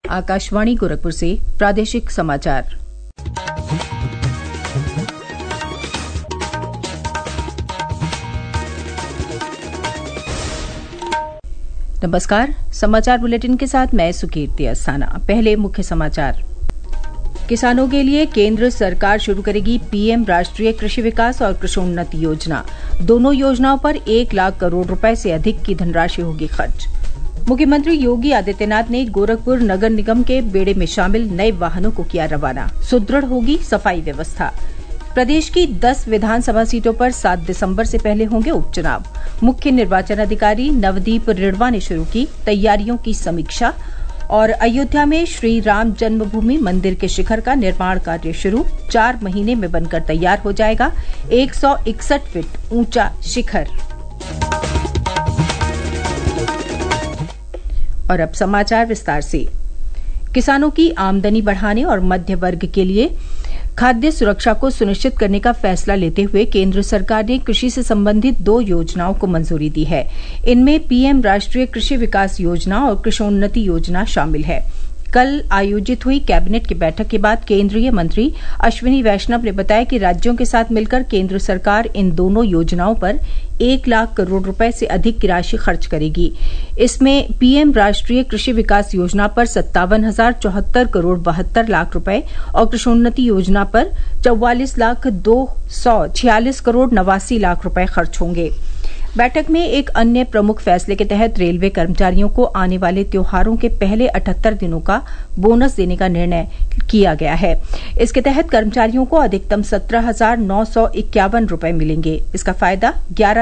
आकाशवाणी गोरखपुर से प्रादेशिक समाचार। नमस्कार, समाचार बुलेटिन के साथ मैं सुकीर्ति अस्थाना। पहले मुख्य समाचार। किसानों के लिए केंद्र सरकार शुरू करेगी पीएम राष्ट्रीय कृषि विकास और कृषोन्नति योजना। दोनों योजनाओं पर 1 लाख करोड़ रुपए से अधिक की धनराशि होगी खर्च। मुख्यमंत्री योगी आदित्यनाथ ने गोरखपुर नगर निगम के बेड़े में शामिल नए वाहनों को किया रवाना। सुदृढ़ होगी सफाई व्यवस्था। प्रदेश की 10 विधानसभा सीटों पर 7 दिसंबर से पहले होंगे उपचुनाव। मुख्य निर्वाचन अधिकारी नवदीप रिढ़वा ने शुरू की तैयारियों की समीक्षा। और अयोध्या में श्री राम जन्मभूमि मंदिर के शिखर का निर्माण कार्य शुरू। 4 महीने में बनकर तैयार हो जाएगा 161 फीट ऊंचा शिखर। और अब समाचार विस्तार से। किसानों की आमदनी बढ़ाने और मध्य वर्ग के लिए खाद्य सुरक्षा को सुनिश्चित करने का फैसला लेते हुए केंद्र सरकार ने कृषि से संबंधित 2 योजनाओं को मंजूरी दी है। इनमें पीएम राष्ट्रीय कृषि विकास योजना और कृषोन्नति योजना शामिल है। कल आयोजित हुई कैबिनेट की बैठक के बाद केंद्रीय मंत्री अश्विनी वैष्णव ने बताया कि राज्यों के साथ मिलकर केंद्र सरकार इन दोनों योजनाओं पर 1 लाख करोड़ रुपए से अधिक की राशि खर्च करेगी। इसमें पीएम राष्ट्रीय कृषि विकास योजना पर 57,074 करोड़ 72 लाख रुपए और कृषोन्नति योजना पर 44,246 करोड़ 89 लाख रुपए खर्च होंगे। बैठक में एक अन्य प्रमुख फैसले के तहत रेलवे कर्मचारियों को आने वाले त्योहारों के पहले 78 दिनों का बोनस देने का निर्णय किया गया है। इसके तहत कर्मचारियों को अधिकतम 17,951 रुपए मिलेंगे। इसका फायदा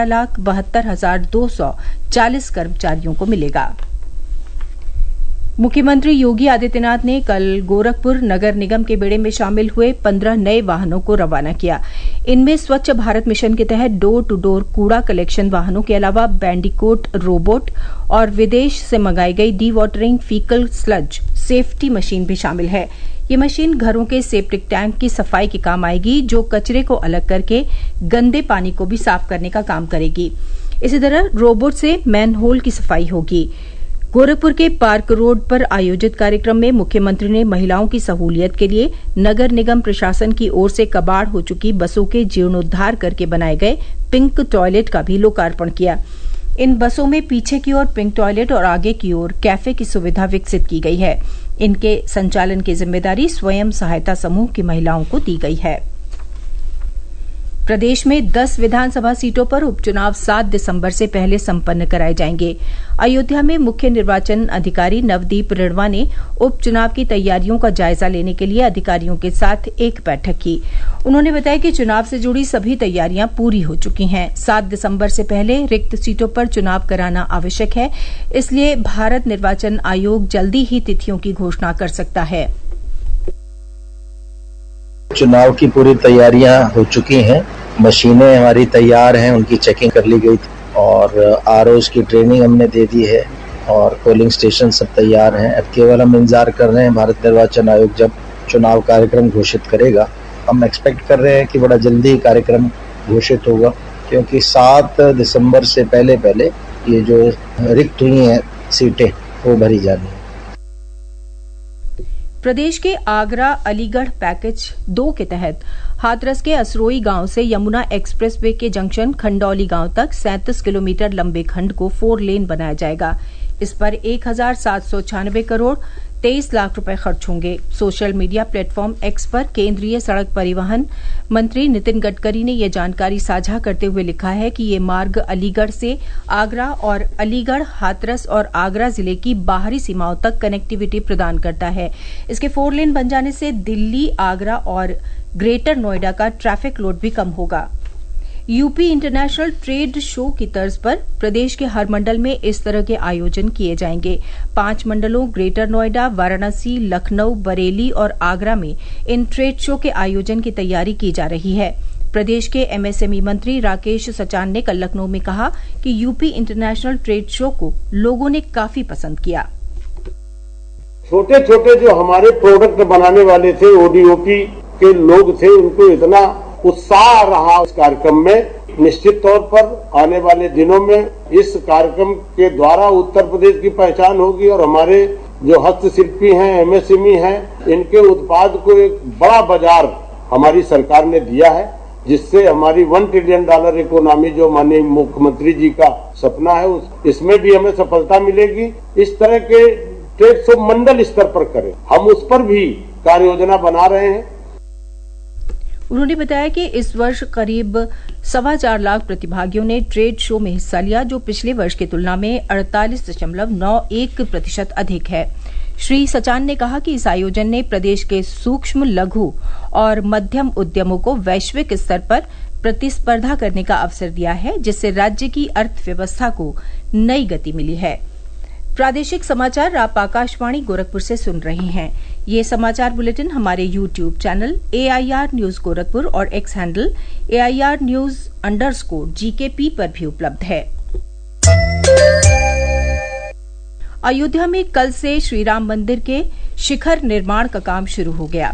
11,72,240 कर्मचारियों को मिलेगा। मुख्यमंत्री योगी आदित्यनाथ ने कल गोरखपुर नगर निगम के बेड़े में शामिल हुए 15 नए वाहनों को रवाना किया। इनमें स्वच्छ भारत मिशन के तहत डोर टू डोर कूड़ा कलेक्शन वाहनों के अलावा बैंडिकोट रोबोट और विदेश से मंगाई गई dewatering faecal sludge safety machine भी शामिल है। ये मशीन घरों के सेप्टिक टैंक की सफाई के काम आएगी, जो कचरे को अलग करके गंदे पानी को भी साफ करने का काम करेगी। इसी तरह रोबोट से मैनहोल की सफाई होगी। गोरखपुर के पार्क रोड पर आयोजित कार्यक्रम में मुख्यमंत्री ने महिलाओं की सहूलियत के लिए नगर निगम प्रशासन की ओर से कबाड़ हो चुकी बसों के जीर्णोद्धार करके बनाए गए पिंक टॉयलेट का भी लोकार्पण किया। इन बसों में पीछे की ओर पिंक टॉयलेट और आगे की ओर कैफे की सुविधा विकसित की गई है। इनके संचालन की जिम्मेदारी स्वयं सहायता समूह की महिलाओं को दी गई है। प्रदेश में 10 विधानसभा सीटों पर उपचुनाव 7 दिसंबर से पहले संपन्न कराए जाएंगे। अयोध्या में मुख्य निर्वाचन अधिकारी नवदीप रिढ़वा ने उपचुनाव की तैयारियों का जायजा लेने के लिए अधिकारियों के साथ एक बैठक की। उन्होंने बताया कि चुनाव से जुड़ी सभी तैयारियां पूरी हो चुकी हैं। 7 दिसंबर से पहले रिक्त सीटों पर चुनाव कराना आवश्यक है, इसलिए भारत निर्वाचन आयोग जल्दी ही तिथियों की घोषणा कर सकता है। चुनाव की पूरी तैयारियां हो चुकी हैं। मशीनें हमारी तैयार हैं, उनकी चेकिंग कर ली गई थी और आरओज़ की ट्रेनिंग हमने दे दी है और पोलिंग स्टेशन सब तैयार हैं। अब केवल हम इंतजार कर रहे हैं भारत निर्वाचन आयोग जब चुनाव कार्यक्रम घोषित करेगा। हम एक्सपेक्ट कर रहे हैं कि बड़ा जल्दी कार्यक्रम घोषित होगा, क्योंकि 7 दिसंबर से पहले ये जो रिक्त हुई हैं सीटें वो भरी जानी है। प्रदेश के आगरा अलीगढ़ पैकेज 2 के तहत हाथरस के असरोई गांव से यमुना एक्सप्रेसवे के जंक्शन खंडौली गांव तक 37 किलोमीटर लंबे खंड को 4 लेन बनाया जाएगा। इस पर 1,796 करोड़ 23 लाख रुपए खर्च होंगे। सोशल मीडिया प्लेटफॉर्म एक्स पर केंद्रीय सड़क परिवहन मंत्री नितिन गडकरी ने यह जानकारी साझा करते हुए लिखा है कि ये मार्ग अलीगढ़ से आगरा और अलीगढ़, हाथरस और आगरा जिले की बाहरी सीमाओं तक कनेक्टिविटी प्रदान करता है। इसके 4 लेन बन जाने से दिल्ली, आगरा और ग्रेटर नोएडा का ट्रैफिक लोड भी कम होगा। यूपी इंटरनेशनल ट्रेड शो की तर्ज पर प्रदेश के हर मंडल में इस तरह के आयोजन किए जाएंगे। 5 मंडलों ग्रेटर नोएडा, वाराणसी, लखनऊ, बरेली और आगरा में इन ट्रेड शो के आयोजन की तैयारी की जा रही है। प्रदेश के एमएसएमई मंत्री राकेश सचान ने कल लखनऊ में कहा कि यूपी इंटरनेशनल ट्रेड शो को लोगों ने काफी पसंद किया। छोटे छोटे जो हमारे प्रोडक्ट बनाने वाले थे, ओडीओपी के लोग थे, उनको इतना उत्साह रहा इस कार्यक्रम में। निश्चित तौर पर आने वाले दिनों में इस कार्यक्रम के द्वारा उत्तर प्रदेश की पहचान होगी और हमारे जो हस्तशिल्पी हैं, एमएसएमई हैं, इनके उत्पाद को एक बड़ा बाजार हमारी सरकार ने दिया है, जिससे हमारी $1 ट्रिलियन इकोनॉमी जो माननीय मुख्यमंत्री जी का सपना है, इसमें भी हमें सफलता मिलेगी। इस तरह के ट्रेड शो मंडल स्तर पर करें, हम उस पर भी कार्य योजना बना रहे हैं। उन्होंने बताया कि इस वर्ष करीब 4.25 लाख प्रतिभागियों ने ट्रेड शो में हिस्सा लिया, जो पिछले वर्ष की तुलना में 48.91% अधिक है। श्री सचान ने कहा कि इस आयोजन ने प्रदेश के सूक्ष्म, लघु और मध्यम उद्यमों को वैश्विक स्तर पर प्रतिस्पर्धा करने का अवसर दिया है, जिससे राज्य की अर्थव्यवस्था को नई गति मिली है। प्रादेशिक समाचार आप आकाशवाणी गोरखपुर से सुन रहे हैं। ये समाचार बुलेटिन हमारे YouTube channel AIR news Gorakhpur और X हैंडल AIR न्यूज_GKP पर भी उपलब्ध है। अयोध्या में कल से श्रीराम मंदिर के शिखर निर्माण का काम शुरू हो गया।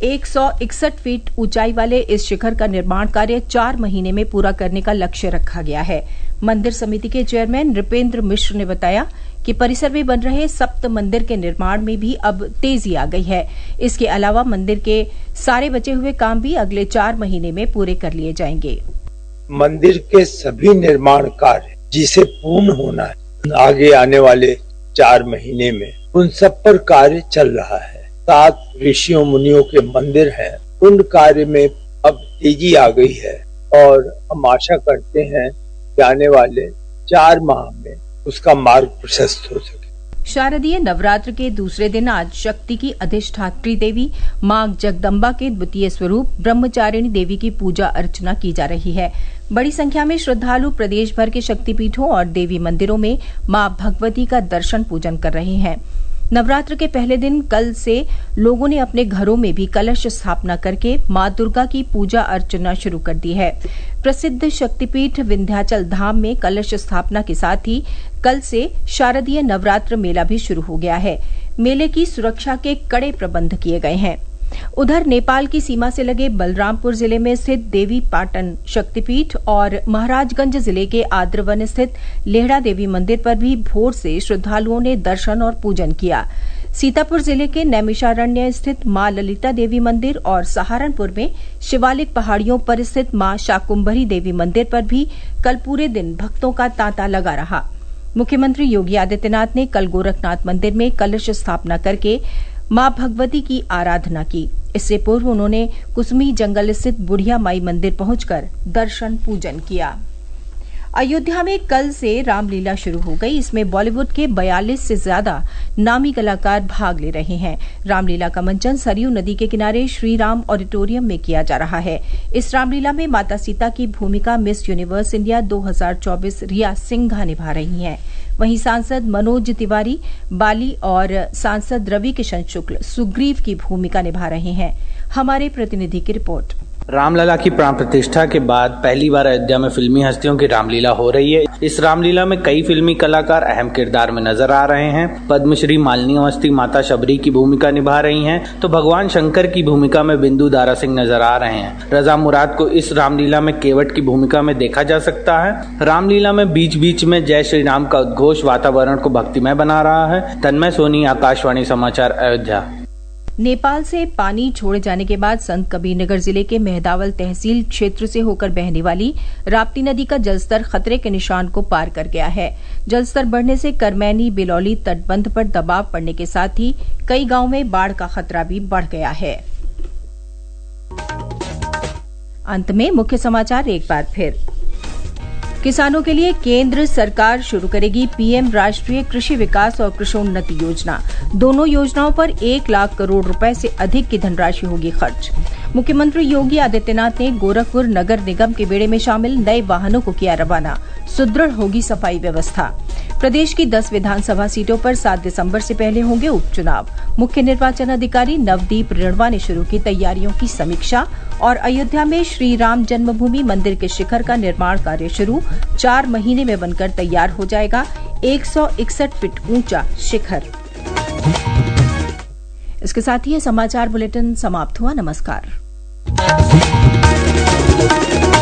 161 फीट ऊंचाई वाले इस शिखर का निर्माण कार्य 4 महीने में पूरा करने का लक्ष्य रखा गया है। मंदिर समिति के चेयरमैन नृपेंद्र मिश्र ने बताया कि परिसर में बन रहे सप्त मंदिर के निर्माण में भी अब तेजी आ गई है। इसके अलावा मंदिर के सारे बचे हुए काम भी अगले 4 महीने में पूरे कर लिए जाएंगे। मंदिर के सभी निर्माण कार्य जिसे पूर्ण होना है आगे आने वाले 4 महीने में, उन सब पर कार्य चल रहा है। 7 ऋषियों मुनियों के मंदिर हैं, उन कार्य में अब तेजी आ गई है और हम आशा करते हैं कि आने वाले 4 माह में उसका मार्ग प्रशस्त हो सके। शारदीय नवरात्र के दूसरे दिन आज शक्ति की अधिष्ठात्री देवी मां जगदम्बा के द्वितीय स्वरूप ब्रह्मचारिणी देवी की पूजा अर्चना की जा रही है। बड़ी संख्या में श्रद्धालु प्रदेश भर के शक्तिपीठों और देवी मंदिरों में मां भगवती का दर्शन पूजन कर रहे हैं। नवरात्र के पहले दिन कल से लोगों ने अपने घरों में भी कलश स्थापना करके मां दुर्गा की पूजा अर्चना शुरू कर दी है। प्रसिद्ध शक्तिपीठ विंध्याचल धाम में कलश स्थापना के साथ ही कल से शारदीय नवरात्र मेला भी शुरू हो गया है। मेले की सुरक्षा के कड़े प्रबंध किए गए हैं। उधर नेपाल की सीमा से लगे बलरामपुर जिले में स्थित देवी पाटन शक्तिपीठ और महाराजगंज जिले के आद्रवन स्थित लेहड़ा देवी मंदिर पर भी भोर से श्रद्धालुओं ने दर्शन और पूजन किया। सीतापुर जिले के नैमिषारण्य स्थित मां ललिता देवी मंदिर और सहारनपुर में शिवालिक पहाड़ियों पर स्थित मां शाकुंभरी देवी मंदिर पर भी कल पूरे दिन भक्तों का तांता लगा रहा। मुख्यमंत्री योगी आदित्यनाथ ने कल गोरखनाथ मंदिर में कलश स्थापना करके मां भगवती की आराधना की। इससे पूर्व उन्होंने कुसमी जंगल स्थित बुढ़िया माई मंदिर पहुंचकर दर्शन पूजन किया। अयोध्या में कल से रामलीला शुरू हो गई। इसमें बॉलीवुड के 42 से ज्यादा नामी कलाकार भाग ले रहे हैं। रामलीला का मंचन सरयू नदी के किनारे श्रीराम ऑडिटोरियम में किया जा रहा है। इस रामलीला में माता सीता की भूमिका Miss Universe India 2024 Riya Singha निभा रही हैं। वहीं सांसद मनोज तिवारी बाली और सांसद रवि किशन शुक्ल सुग्रीव की भूमिका निभा रहे हैं। हमारे प्रतिनिधि की रिपोर्ट। रामलला की प्राण प्रतिष्ठा के बाद पहली बार अयोध्या में फिल्मी हस्तियों की रामलीला हो रही है। इस रामलीला में कई फिल्मी कलाकार अहम किरदार में नजर आ रहे हैं। पद्मश्री मालिनी अवस्थी माता शबरी की भूमिका निभा रही हैं, तो भगवान शंकर की भूमिका में बिंदु दारा सिंह नजर आ रहे हैं। रजा मुराद को इस रामलीला में केवट की भूमिका में देखा जा सकता है। रामलीला में बीच बीच में जय श्री राम का उद्घोष वातावरण को भक्तिमय बना रहा है। तन्मय सोनी, आकाशवाणी समाचार, अयोध्या। नेपाल से पानी छोड़े जाने के बाद संत कबीरनगर जिले के मेहदावल तहसील क्षेत्र से होकर बहने वाली राप्ती नदी का जलस्तर खतरे के निशान को पार कर गया है। जलस्तर बढ़ने से करमैनी बिलौली तटबंध पर दबाव पड़ने के साथ ही कई गांवों में बाढ़ का खतरा भी बढ़ गया है। अंत में मुख्य समाचार एक बार फिर। किसानों के लिए केंद्र सरकार शुरू करेगी पीएम राष्ट्रीय कृषि विकास और कृषोन्नति योजना। दोनों योजनाओं पर 1 लाख करोड़ रुपए से अधिक की धनराशि होगी खर्च। मुख्यमंत्री योगी आदित्यनाथ ने गोरखपुर नगर निगम के बेड़े में शामिल नए वाहनों को किया रवाना। सुदृढ़ होगी सफाई व्यवस्था। प्रदेश की 10 विधानसभा सीटों पर 7 दिसंबर से पहले होंगे उपचुनाव। मुख्य निर्वाचन अधिकारी नवदीप रिणवा ने शुरू की तैयारियों की समीक्षा। और अयोध्या में श्री राम जन्मभूमि मंदिर के शिखर का निर्माण कार्य शुरू। 4 महीने में बनकर तैयार हो जाएगा 161 फीट ऊंचा शिखर। इसके साथ ही यह समाचार बुलेटिन समाप्त हुआ। नमस्कार।